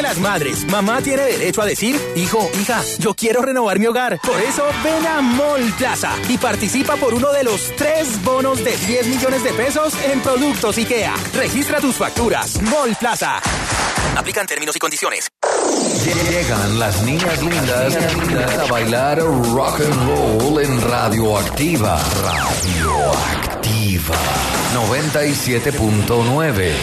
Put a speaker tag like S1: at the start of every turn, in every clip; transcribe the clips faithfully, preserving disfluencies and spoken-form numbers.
S1: las Madres, mamá tiene derecho a decir, hijo, hija, yo quiero renovar mi hogar. Por eso ven a Mall Plaza y participa por uno de los tres bonos de diez millones de pesos en productos IKEA. Registra tus facturas. Mall Plaza. Aplican términos y condiciones.
S2: Llegan las niñas lindas, lindas a bailar rock and roll en Radioactiva. Radioactiva noventa y siete punto nueve.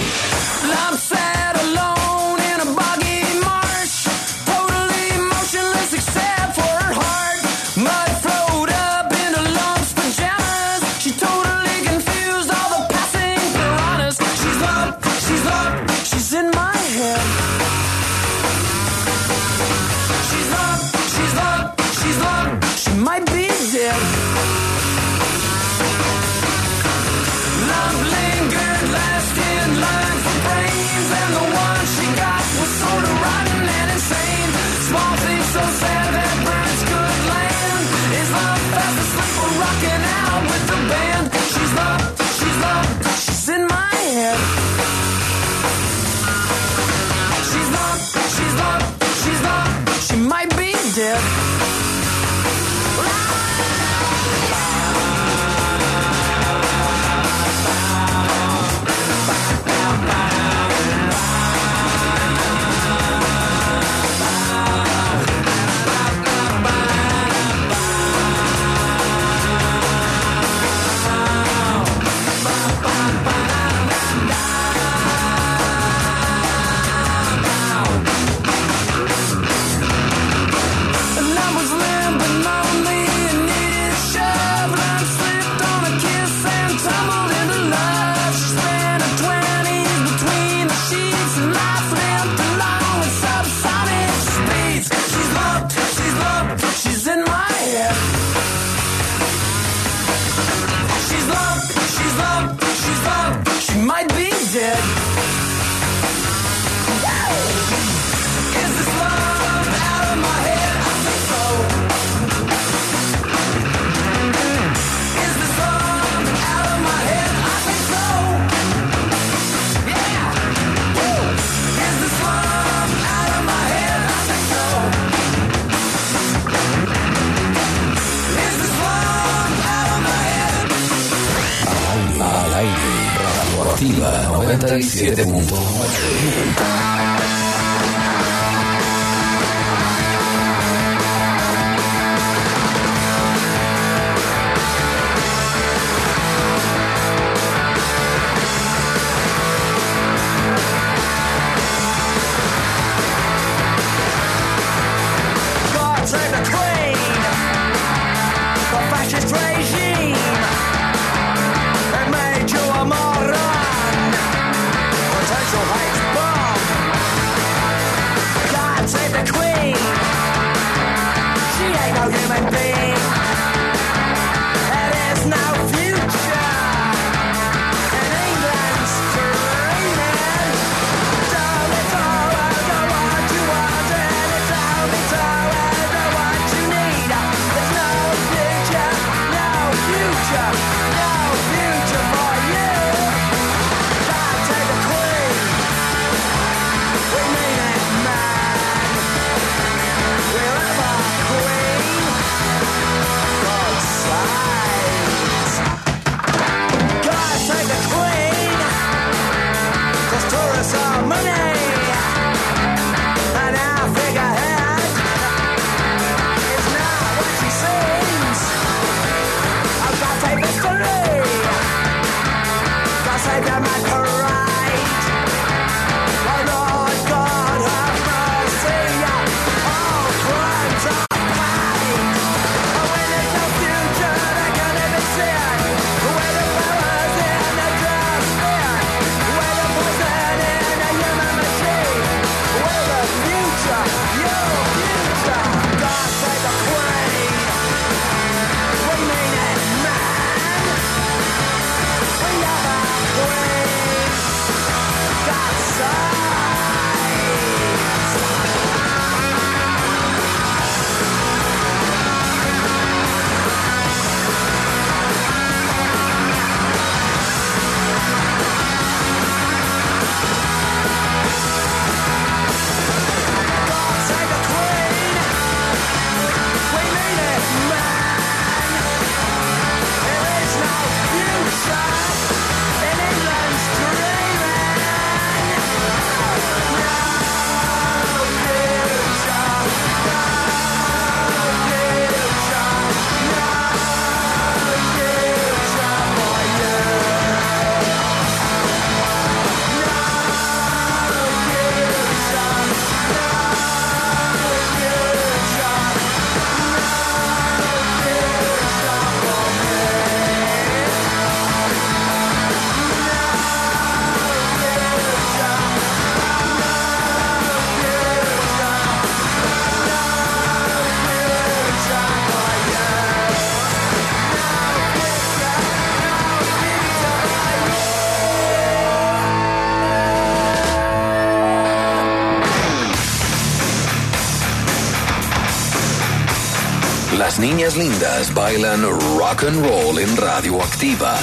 S2: noventa y siete punto nueve.
S3: Potential heights bomb.
S2: Las niñas lindas bailan rock and roll en Radioactiva.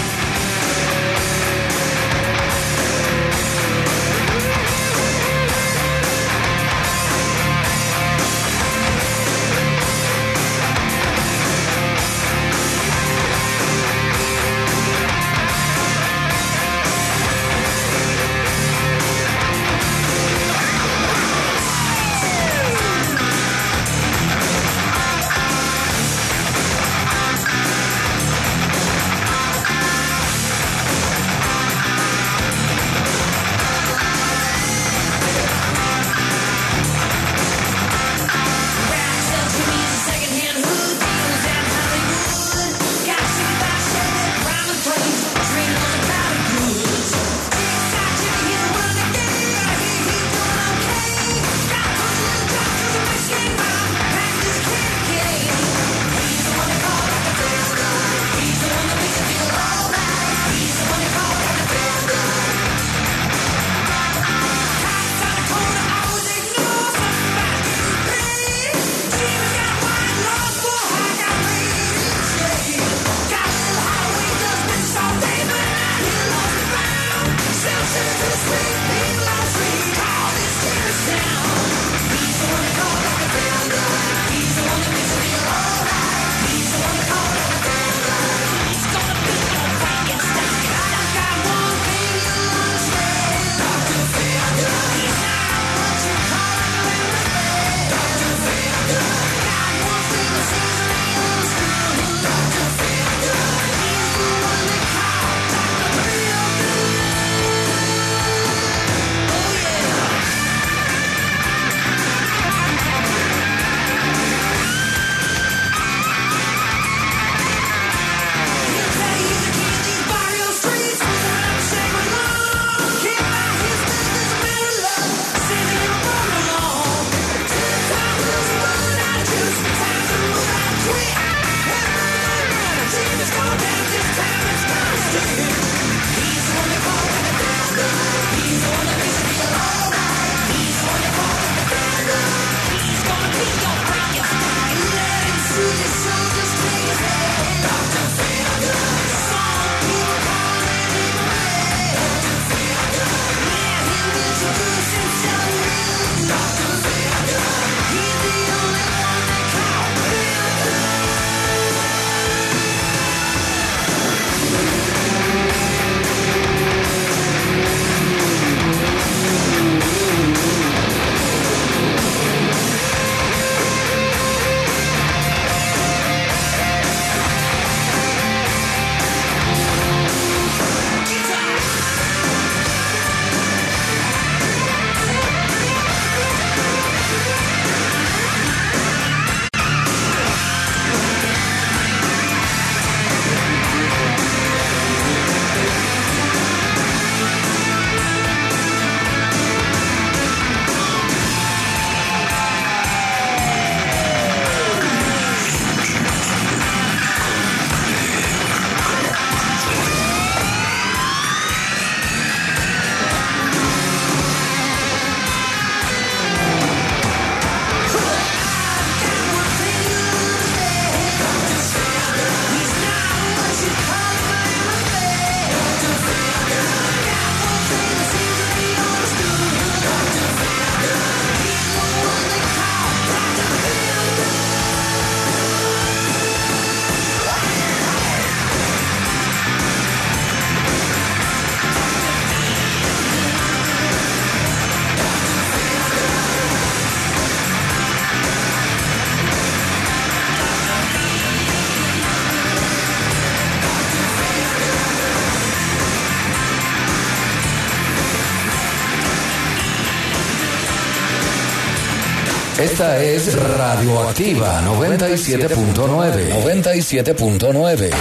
S2: Esta es Radioactiva noventa y siete punto nueve. noventa y siete punto nueve.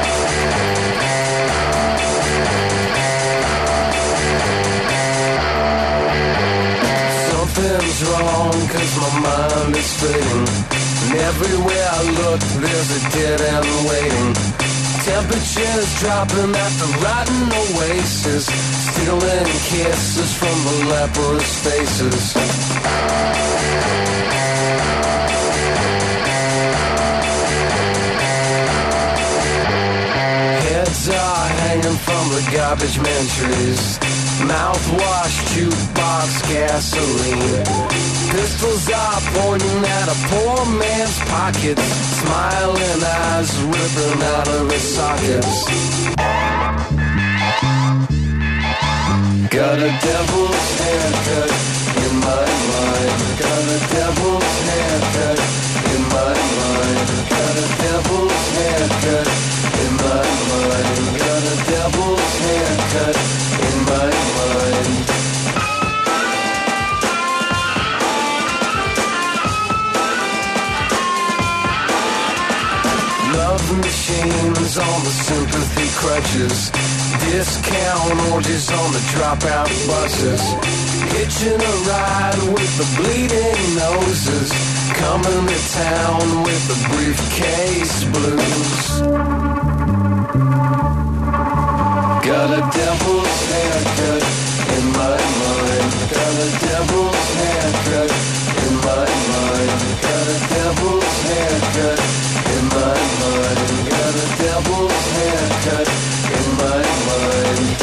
S3: Something's wrong, cause my mind is fading. And everywhere I look, there's a dead end waiting. Temperatures dropping at the rotten oasis, stealing kisses from the leprous faces. the garbage man trees. Mouthwash, jukebox, gasoline. Pistols are pointing at a poor man's pockets. Smiling eyes ripping out of his sockets. Got a devil's haircut in my mind. Got a devil's haircut in my mind. Got a devil's haircut in my mind. Got a devil's haircut in my mind. Love machines on the sympathy crutches. Discount orgies on the dropout buses. Hitching a ride with the bleeding noses. Coming to town with the briefcase blues. Got a devil's haircut in my mind. Got a devil's haircut in my mind. Got a devil's haircut in my mind. Got a devil's haircut in my mind.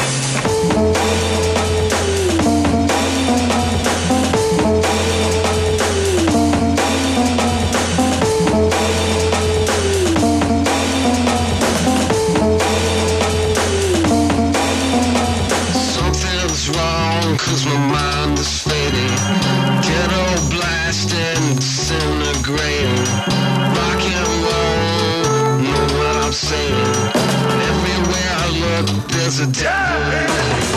S3: Something's wrong, 'cause my mind is fading. Ghetto blasting, disintegrating. Rock and roll, know what I'm saying. Everywhere I look, there's a devil.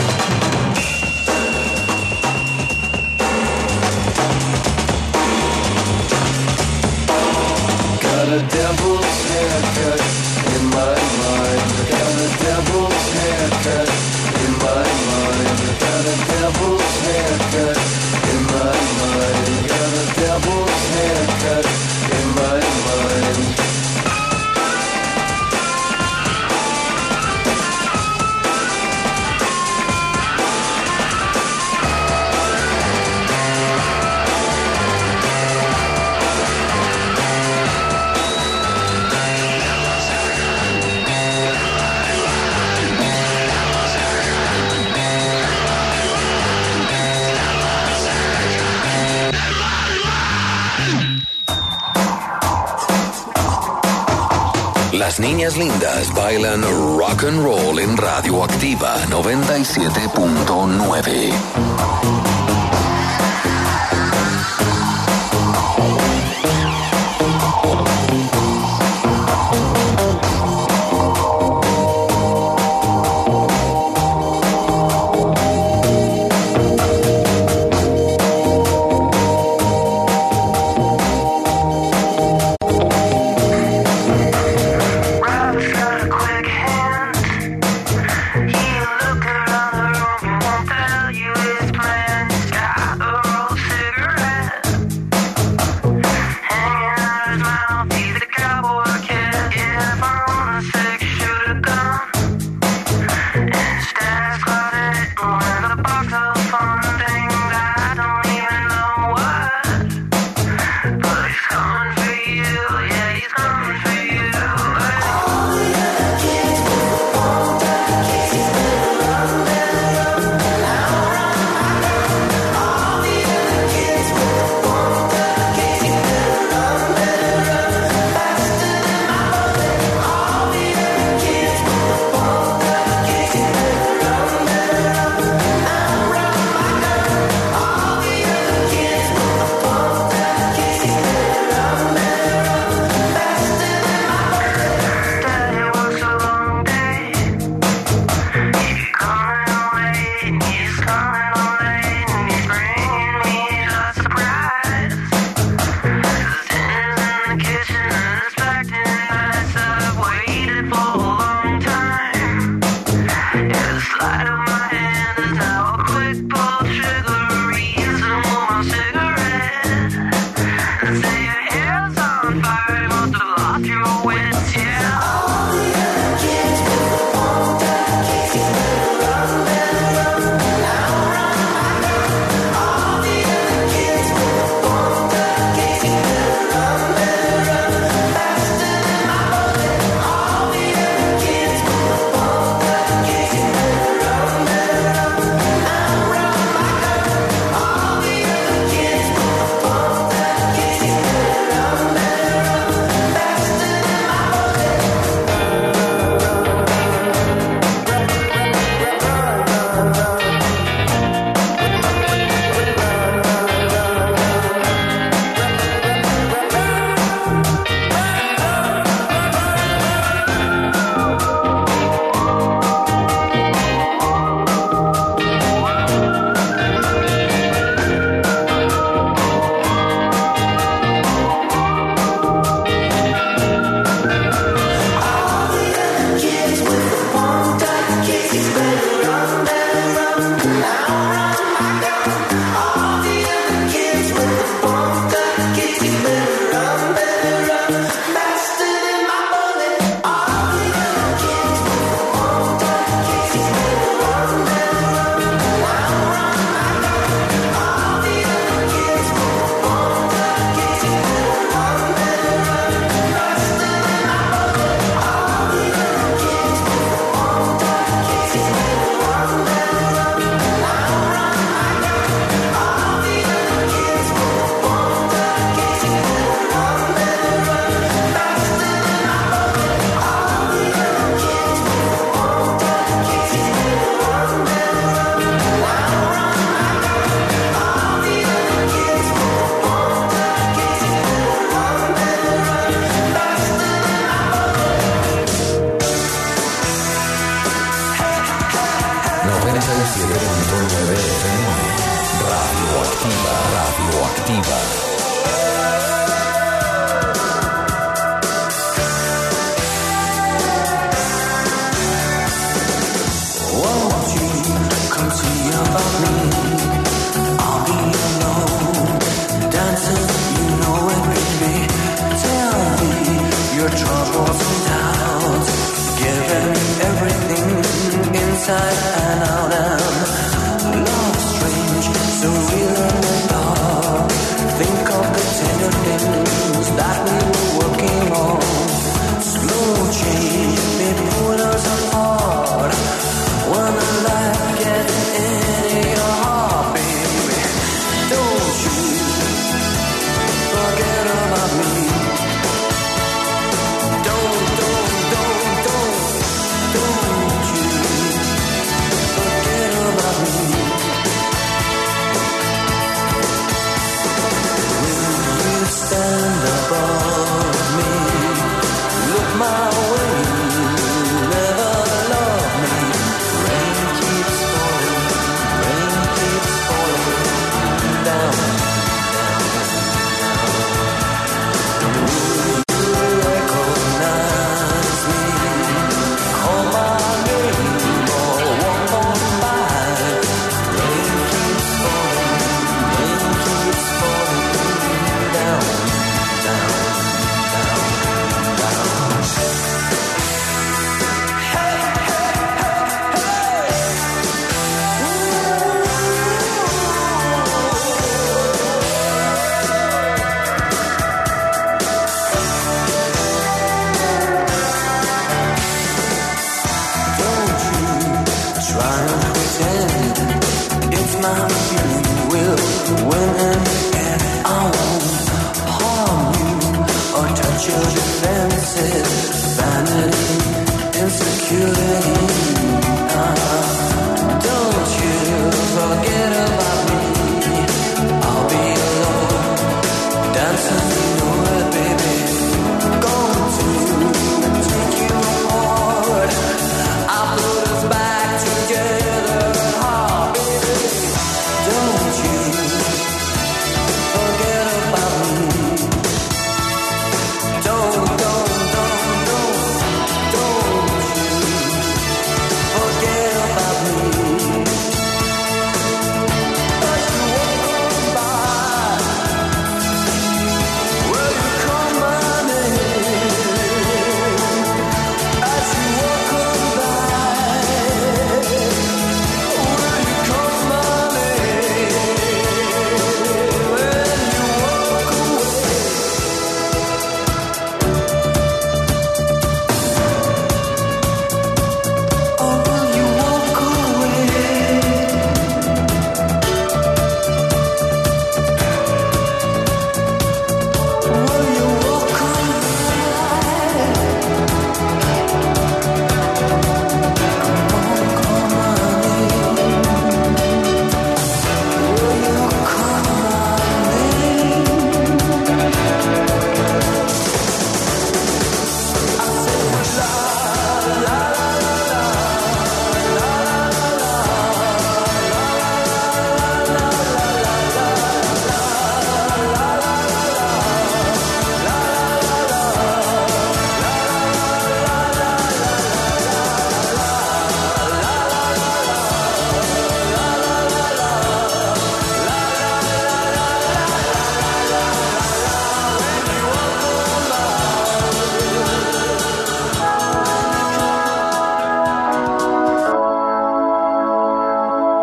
S3: Got a devil's haircut in my mind. Got a devil's haircut in my mind. Got a devil's haircut in my mind. Got a devil's haircut in my mind.
S2: Las niñas lindas bailan rock and roll en Radioactiva noventa y siete punto nueve.
S4: He looked around the room, won't tell you his plan.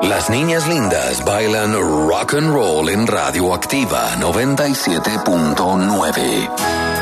S2: Las niñas lindas bailan rock and roll en Radioactiva noventa y siete punto nueve.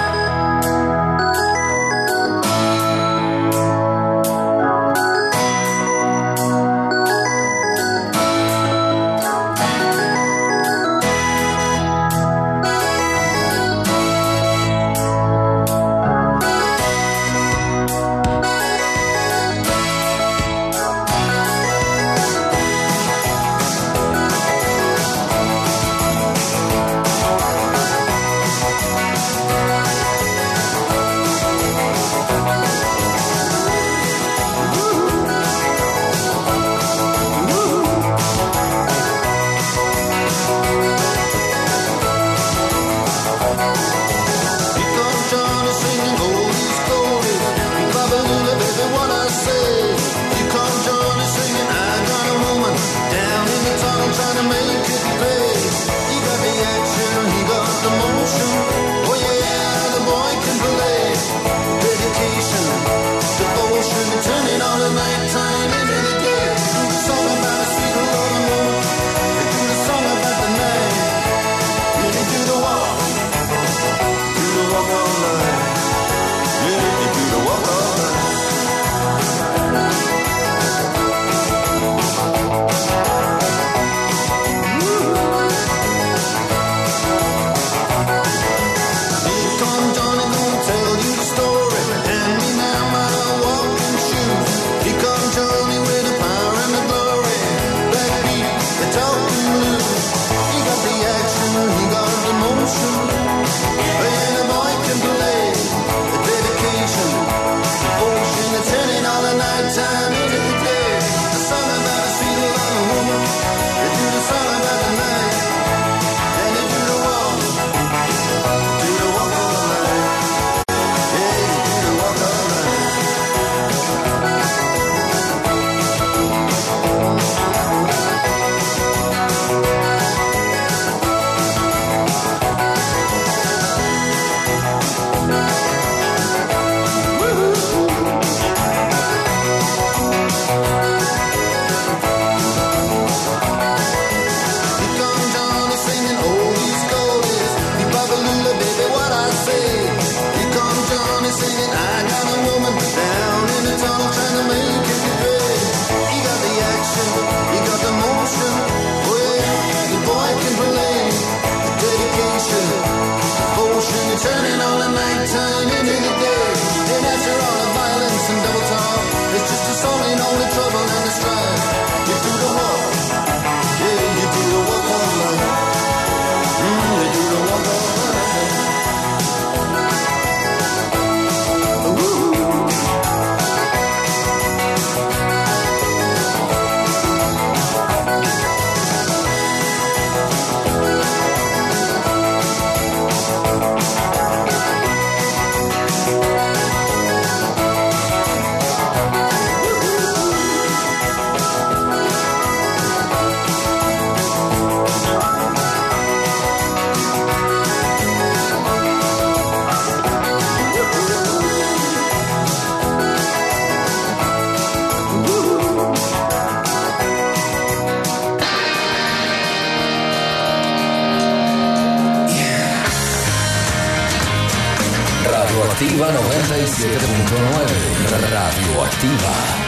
S2: Radioactiva noventa y siete punto nueve. Radioactiva.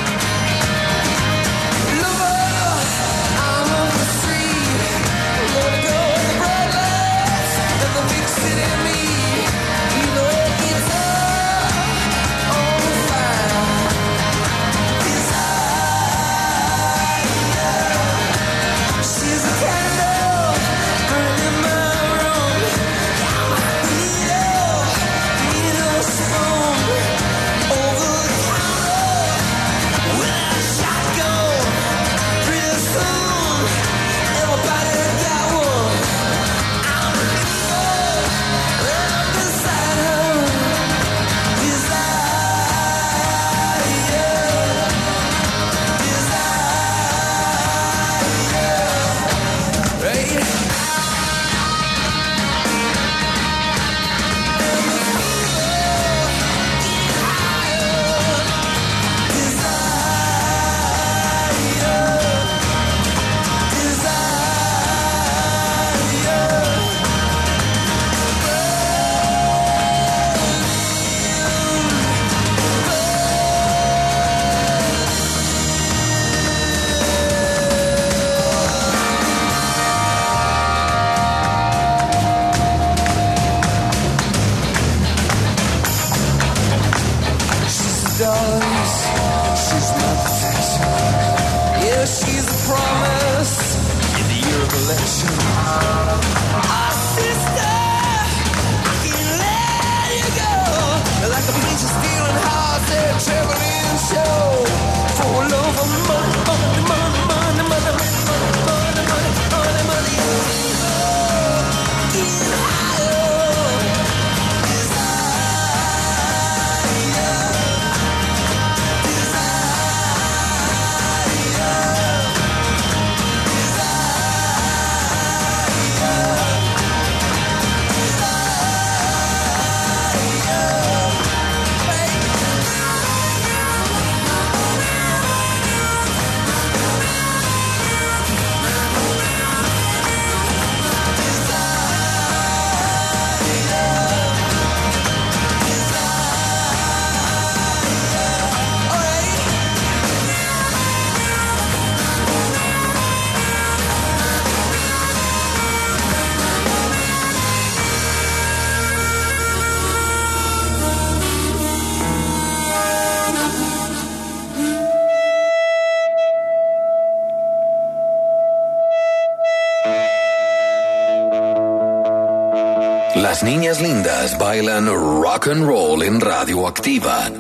S3: cause she's my perfection. Yeah, she's a promise in the year of election. Our sister, I can't let you go. Like a preacher stealing hearts at a traveling show. For love of money, money, money, money, money, money, money, money, money, money. Get higher.
S2: Las niñas lindas bailan rock and roll en Radioactiva.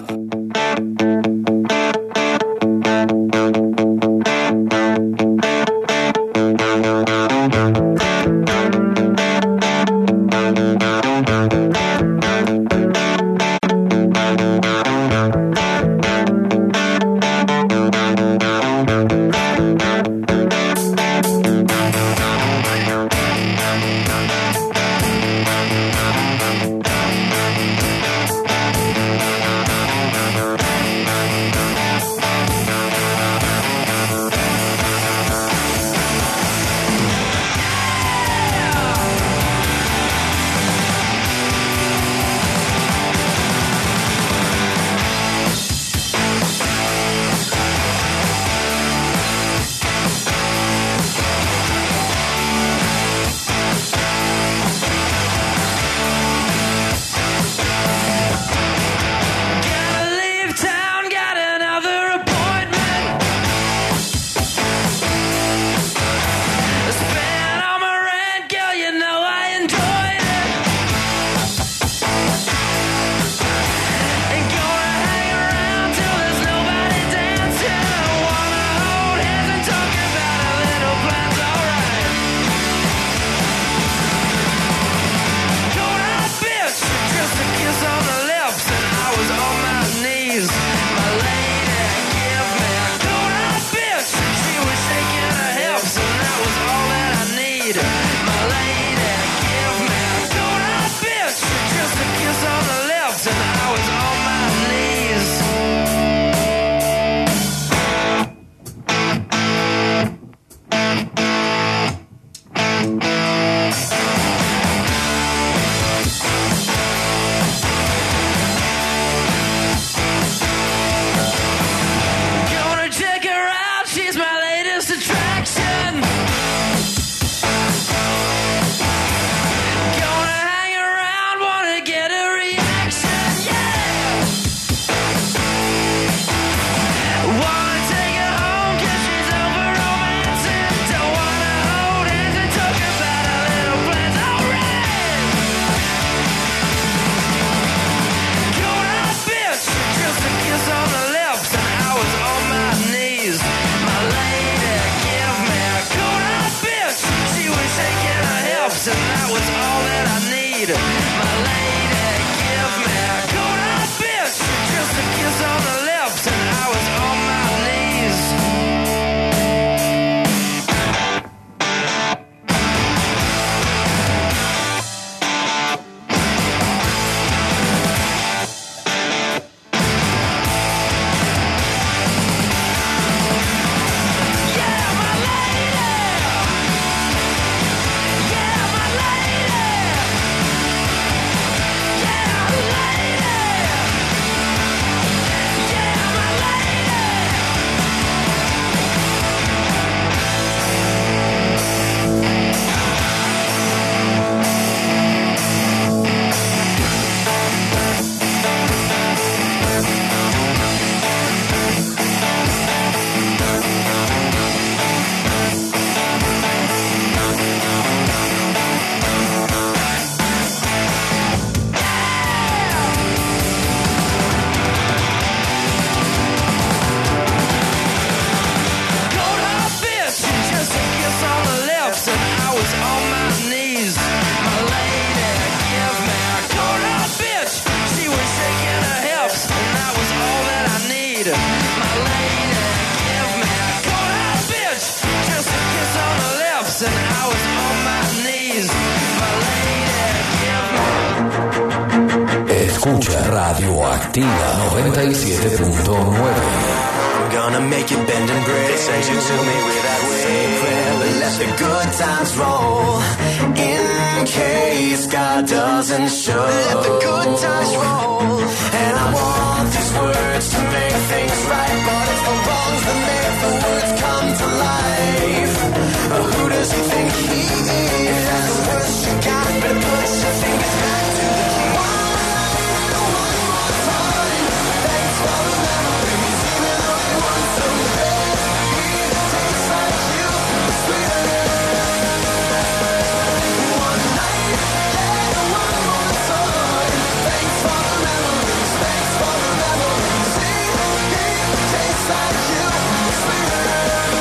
S3: lady, my lady, give me a cold hard bitch, just a kiss on the lips, and I was on my knees. My lady, give me.
S2: Escucha Radioactiva noventa y siete punto nueve.
S3: I'm gonna make you bend and break. Send you to me without prayer, but let the good times roll. In case God doesn't show. Let the good times roll. And I want these words to make things right, but it's the wrongs that make the words come to life. Uh, who does he think he is? That's the worst you got, but push your fingers back to the key. One more time. Thanks for the memories, even though they weren't so great. It tastes like you, sweeter. One night, yeah, one more time. Thanks for the memories, thanks for the memories. It tastes like you, sweeter.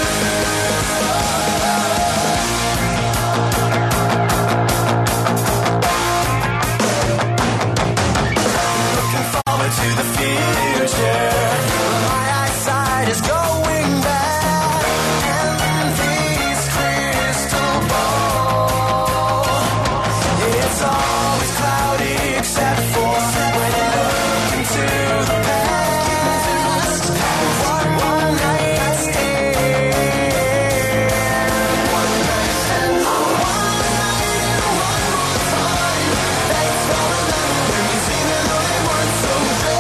S3: To the future, my eyesight is going back, and this crystal ball, it's always cloudy except for when you look into the past. One, one night stand, one night stand, one night and one more time. Thanks for the memories, even though they weren't so great.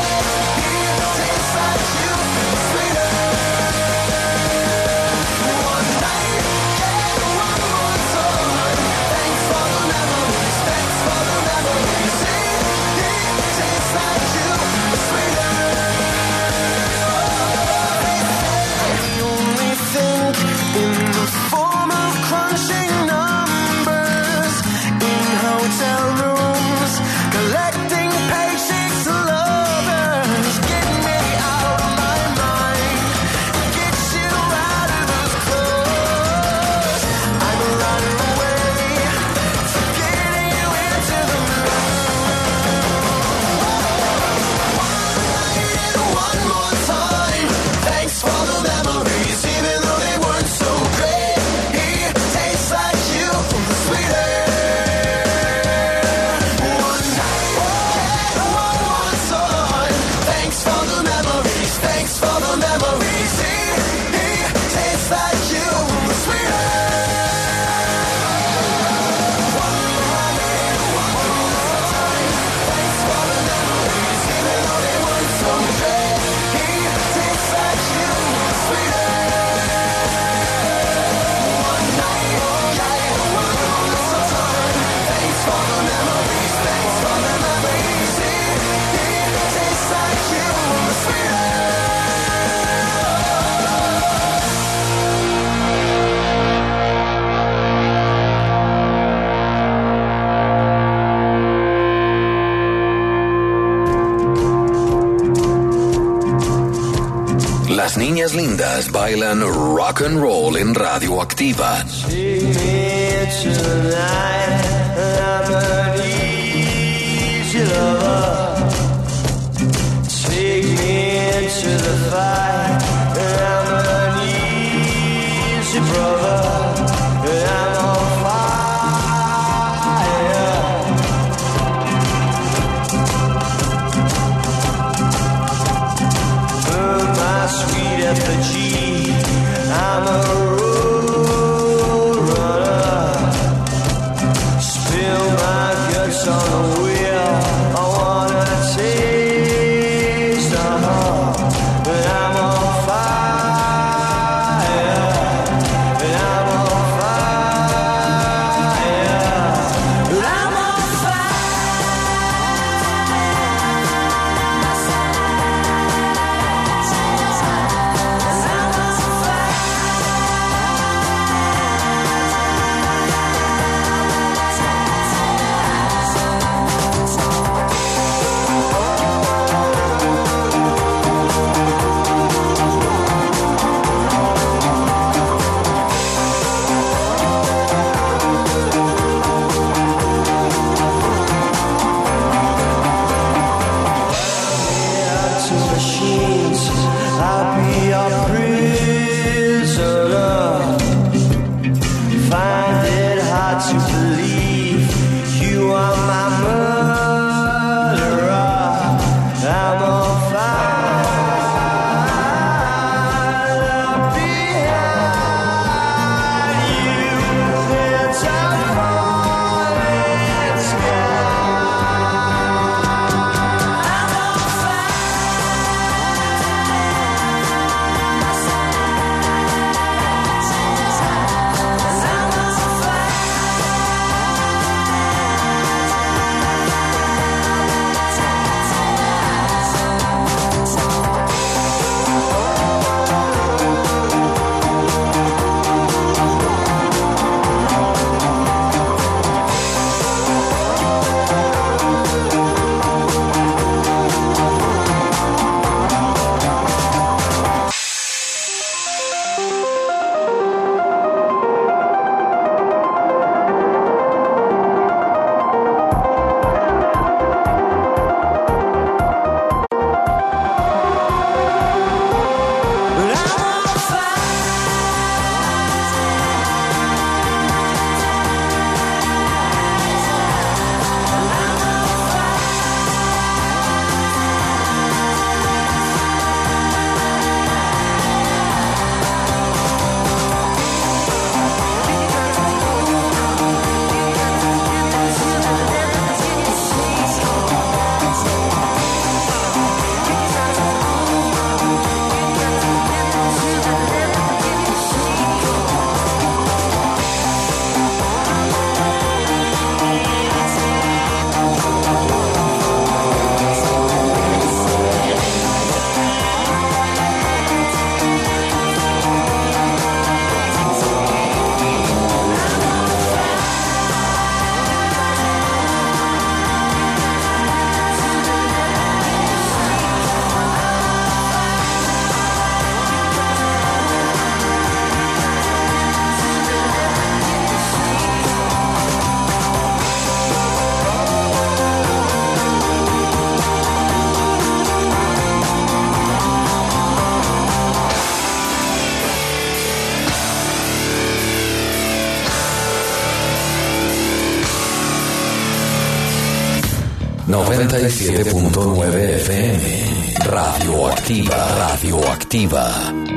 S2: Las niñas lindas bailan rock and roll en Radioactiva.
S3: Take me tonight, I'm an easy lover. Take me into the fight, I'm an easy brother. I'm on fire. Burn my sweet effigy, I'm a road runner. Spill my guts on the wheel, I wanna
S4: be a prisoner. Find it hard to believe you are my murderer. I'm on fire behind you. It's a falling sky. I'm on
S2: noventa y siete punto nueve F M. Radioactiva, radioactiva.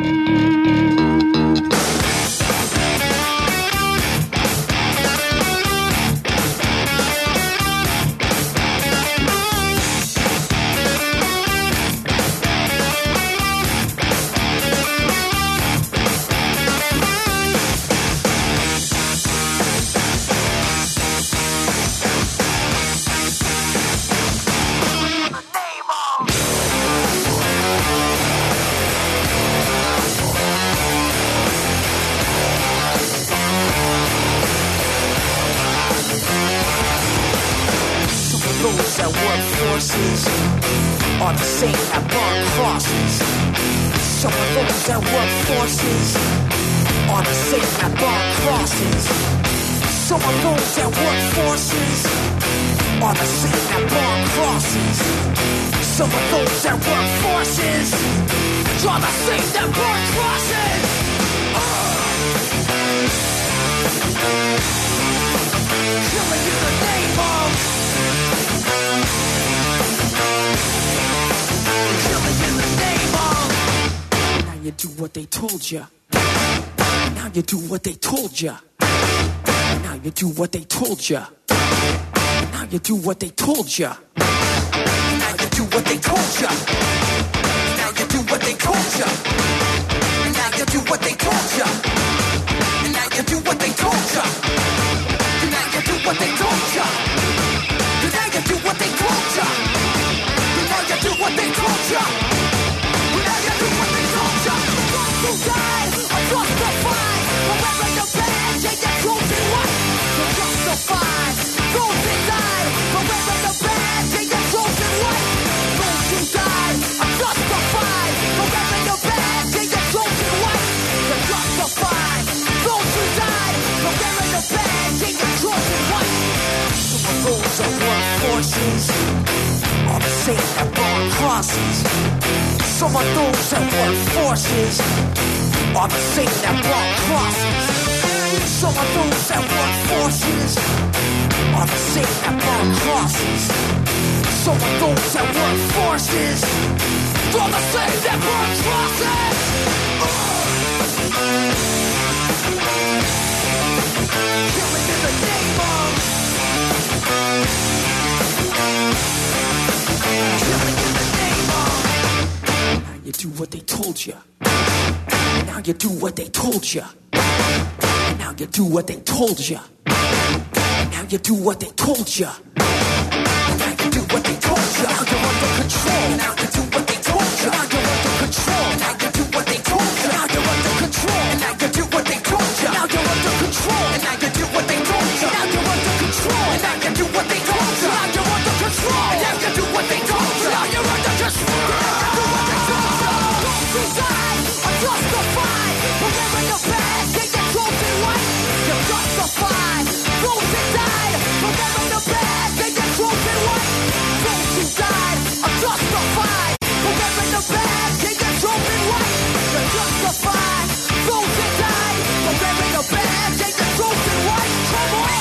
S5: Now you do what they told ya. Now you do what they told ya. Now you do what they told ya. Now you do what they told ya. Now you do what they told ya. Now you do what they told ya. Now you do what they told ya. Now you do what they told ya. Now you do what they told ya. Now you do what they told ya. Now you do what they told ya. You died, I'm justified. Forever the bad, yeah, you're choosing what? You're justified. Those that died, forever the bad, yeah, you're choosing what? Those brought crosses. Some of those that work forces are the same that brought crosses. Some of those that work forces are the same that brought crosses. Some of those that work forces are the same that brought crosses. Killing in the name of. Killing in the name of. Now you do what they told you. Now you do what they told you. Now you do what they told you. Now you do what they told you. Now you do what they told you. Now you're under control. Now you do what they told you. Now you're under control. Now you do what they told you. Now you're under control. Now you do what they told you. Now you're under control. Now you do what they told you. Now you're under control. Now you do what they told you. Now you're under control. Now you do what they told you. Now you're under control. Now you do what they told you. Don't decide. I'm justified. Remember your past. Take the trophy right. You're justified. Those that died. Remember the past. Take the trophy right. Those who died are justified. Remember the past. Take the trophy right. You're justified. Those that died. Remember the past. Take the trophy right. Come on.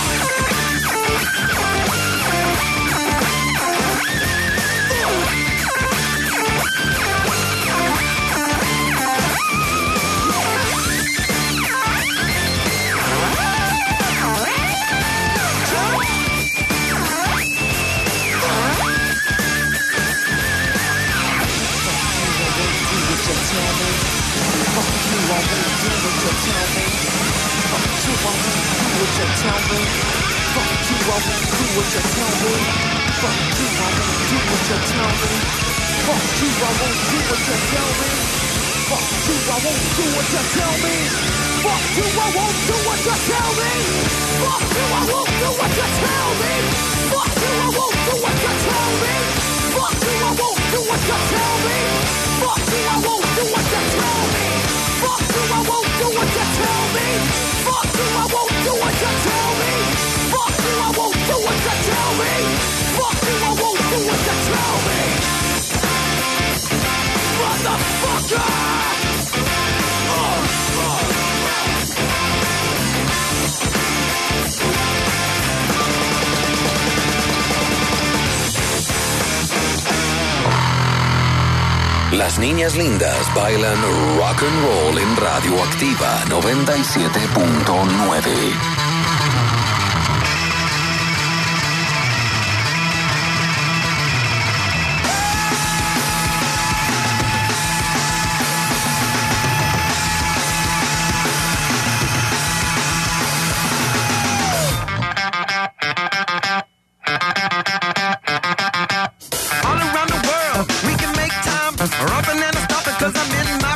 S2: Las niñas lindas bailan rock and roll en Radioactiva noventa y siete punto nueve.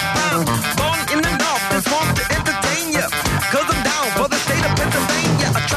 S6: Born in the north, and sworn to entertain ya. Cause I'm down for the state of Pennsylvania.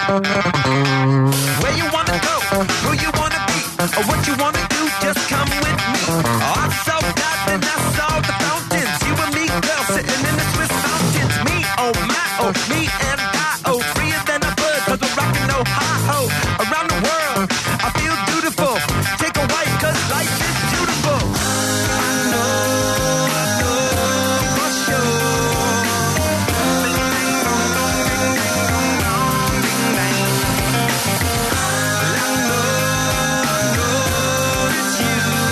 S6: Where you wanna go, who you wanna be, or what you wanna do, just come with me. I saw God and I saw the fountains. You and me, girl, sitting in the Swiss mountains. Me, oh my, oh, me and I, oh, freer than a bird, cause we're rockin' Ohio. Around the world, I feel beautiful. Take a wife, cause life is beautiful. I know, I know for sure. I know, I know it's you.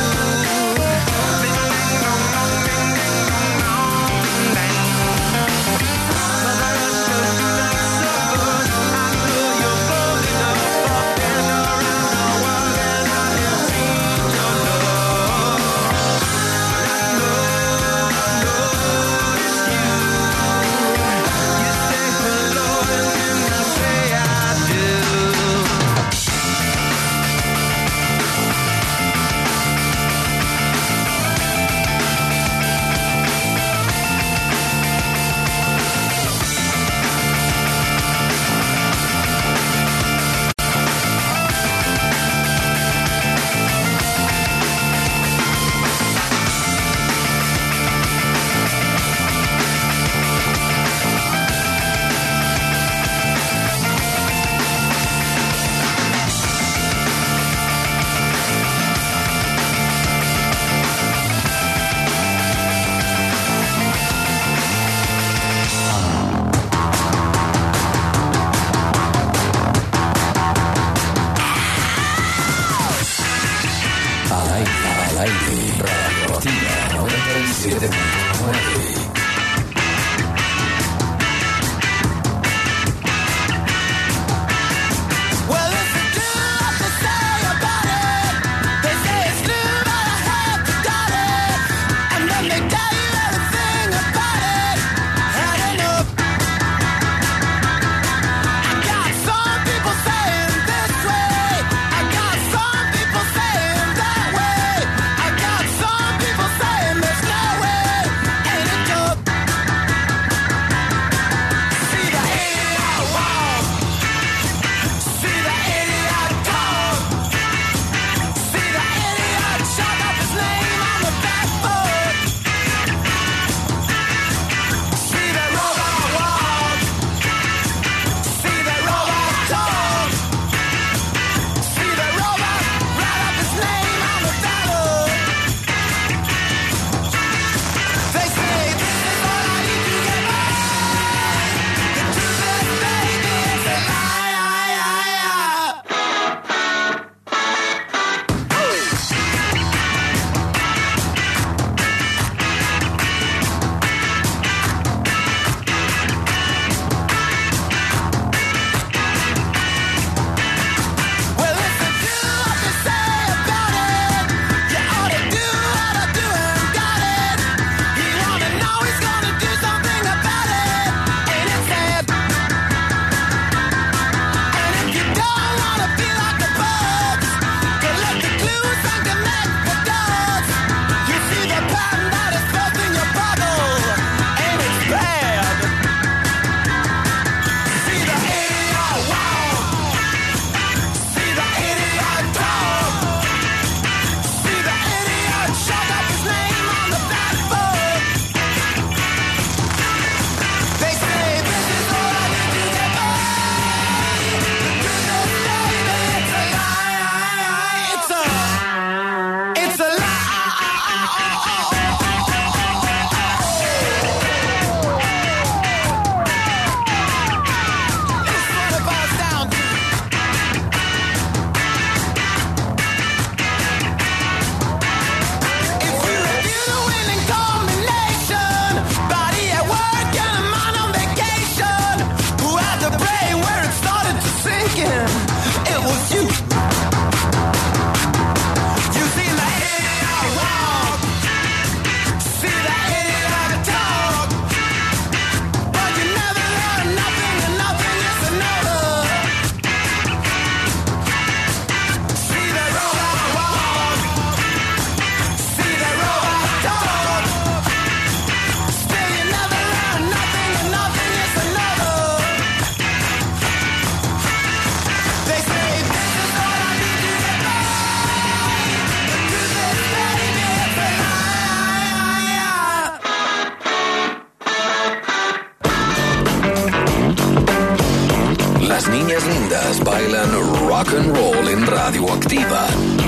S2: bailan rock and roll en Radioactiva.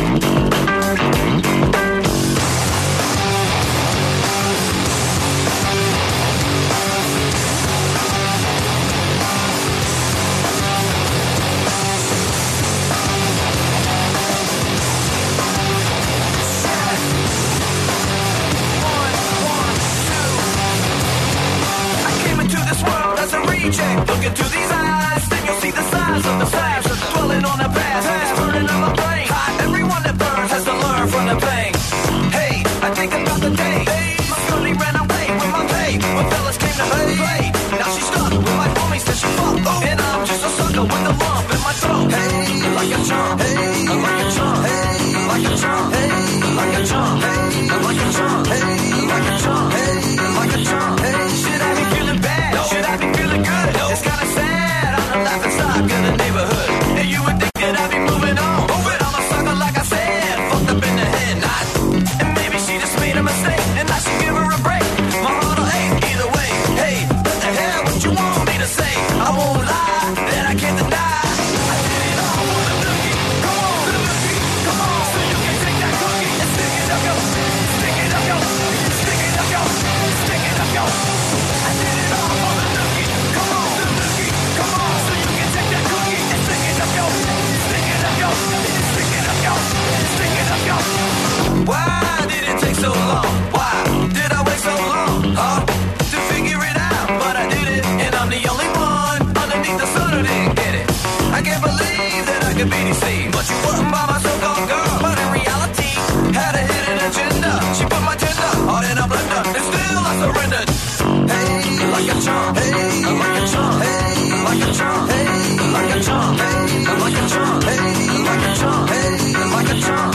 S6: Look into these eyes, then you'll see the size of the flash. Dwelling on the past, it's burning on my brain. Everyone that burns has to learn from the pain. Hey, I think about the day my girlie ran away with my pay. When fellas came to her play, now she's stuck with my homies that she fucked. And I'm just a sucker with a lump in my throat. Hey, like a charm, hey, like a charm, hey, like a charm, hey, like a charm, hey, like a charm, hey, like a charm, hey, like a charm, hey. Should I be feeling bad? Should I be feeling good? It's kinda sad, I'm the laughing stock in the neighborhood. And you would think that I'd be moving on, but I'm a sucker like I said, fucked up in the head, not. And maybe she just made a mistake, and I should give her a break. My heart'll ache either way. Hey, what the hell, what you want me to say? I won't lie, that I can't deny. I did it all for the nookie. Come on, the nookie, come on. So you can take that cookie and stick it up, yo. Stick it up, yo. Stick it up, yo. Stick it up, yo. I did it all for the nookie. Come on, the nookie, come on. So you can take that cookie and stick it up, yo. Stick it up, yo. Stick it up, yo. Stick it up, yo. Why did it take so long? Why did I wait so long? Huh? To figure it out, but I did it, and I'm the only one underneath the sun who didn't get it. I can't believe that I could be deceived, but you wasn't by my so-called girl. But in reality, had a hidden agenda. She put my tender heart in a blender, and still I surrendered. Hey, like a charm, hey, like a charm, hey, like a charm, hey, like a charm, hey, like a charm, hey, like a charm, hey, like a charm.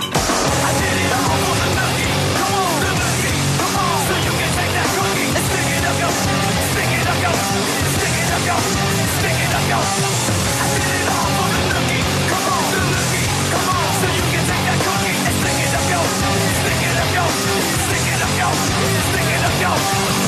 S6: I did it all for the nookie. Come on, the nookie, come on. So you can take that cookie and stick it up, yo. Stick it up, yo. Stick it up, yo. Stick it up, yo. I did it all for the nookie. Come on, the nookie, come on. So you can take that cookie and stick it up, yo. Stick it up, yo. Stick it up, yo. Stick it up, yo.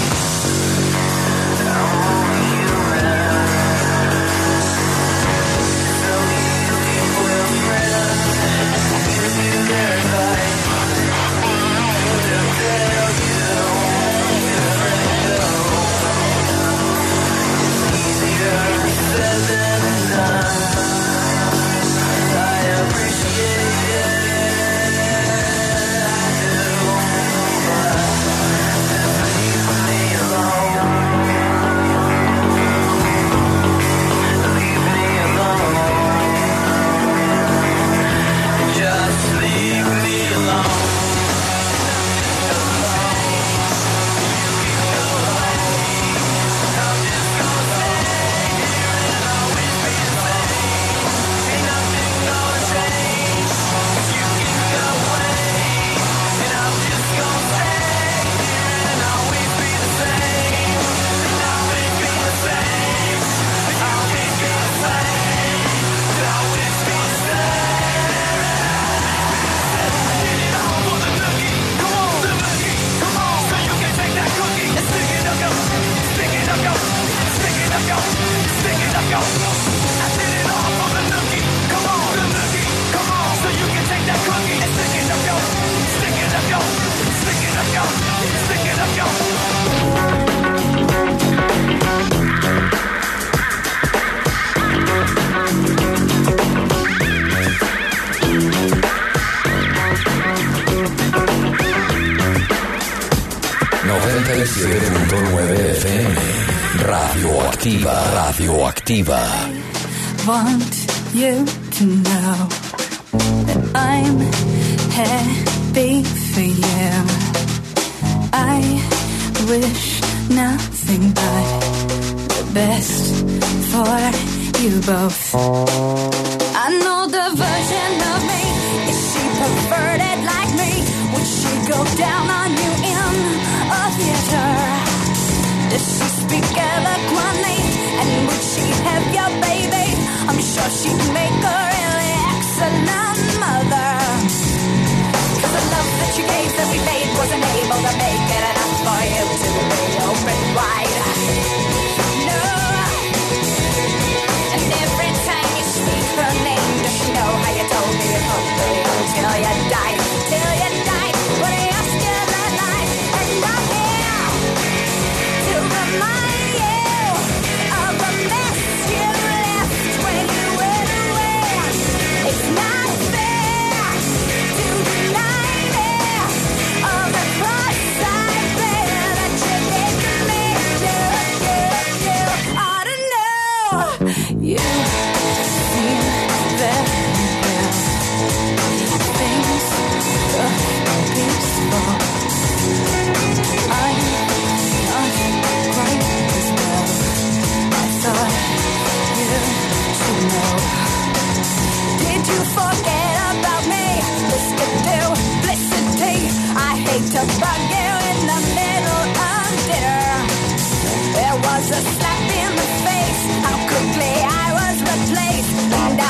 S2: noventa y siete punto nueve F M. Radioactiva, Radioactiva.
S7: Want you to know that I'm happy for you. I wish nothing but the best for you both. I know the version of me, is she perverted like me? Would she go down on you in a theater? Does she speak eloquently? And would she have your baby? I'm sure she'd make a really excellent mother. Cause the love that you gave that we made wasn't able to make it enough for you to be open wide.